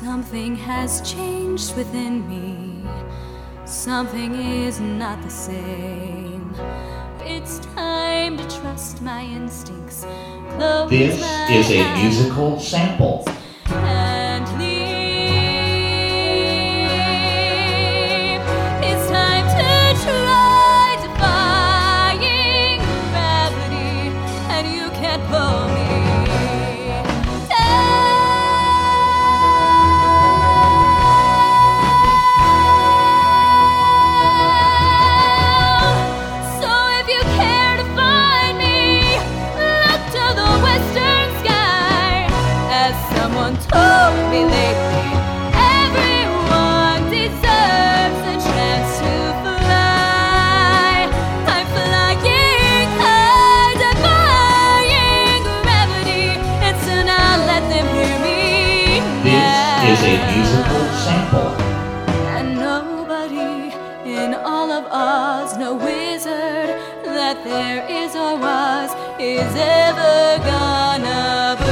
Something has changed within me. Something is not the same. It's time to trust my instincts. Close This my is a eyes musical sample. and leave. It's time to try defying gravity, and you can't pull me down. So if you care to find me, look to the western sky. As someone told me lately, everyone deserves a chance to fly. I'm flying high, defying gravity, and soon I'll let them hear me This is a now. musical sample. And nobody in all of Oz, no wizard that there is or was, is ever gonna